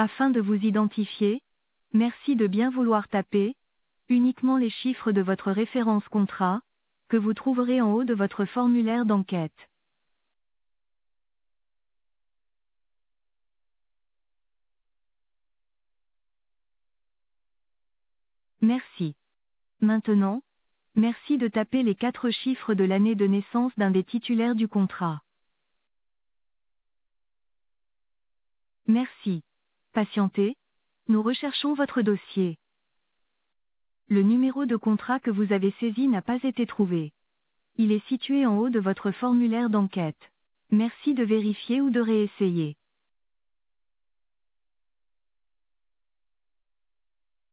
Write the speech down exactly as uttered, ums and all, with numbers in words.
Afin de vous identifier, merci de bien vouloir taper uniquement les chiffres de votre référence contrat, que vous trouverez en haut de votre formulaire d'enquête. Merci. Maintenant, merci de taper les quatre chiffres de l'année de naissance d'un des titulaires du contrat. Merci. Patientez, nous recherchons votre dossier. Le numéro de contrat que vous avez saisi n'a pas été trouvé. Il est situé en haut de votre formulaire d'enquête. Merci de vérifier ou de réessayer.